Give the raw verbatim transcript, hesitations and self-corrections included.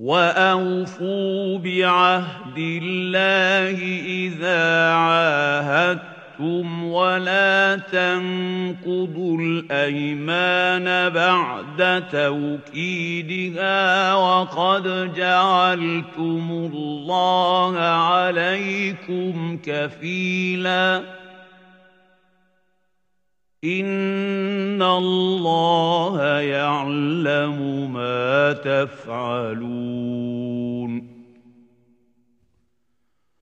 وَأَوْفُوا بِعَهْدِ اللَّهِ إِذَا عَاهَدتُّمْ وَلَا تَنقُضُوا الْأَيْمَانَ بَعْدَ تَوْكِيدِهَا وَقَدْ جَعَلْتُمُ اللَّهَ عَلَيْكُمْ كَفِيلًا إِنَّ اللَّهَ يَعْلَمُ مَا تَفْعَلُونَ